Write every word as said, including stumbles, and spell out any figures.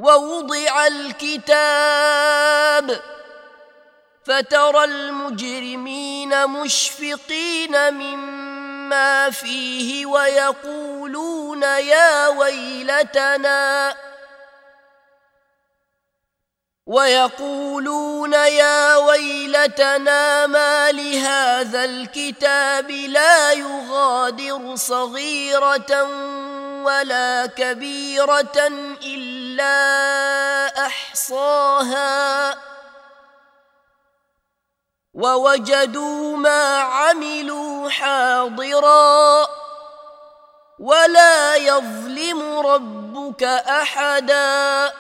ووضع الكتاب فترى المجرمين مشفقين مما فيه ويقولون يا ويلتنا ويقولون يا ويلتنا ما لهذا الكتاب لا يغادر صغيرة ولا كبيرة إلا أحصاها ووجدوا ما عملوا حاضرا ولا يظلم ربك أحدا.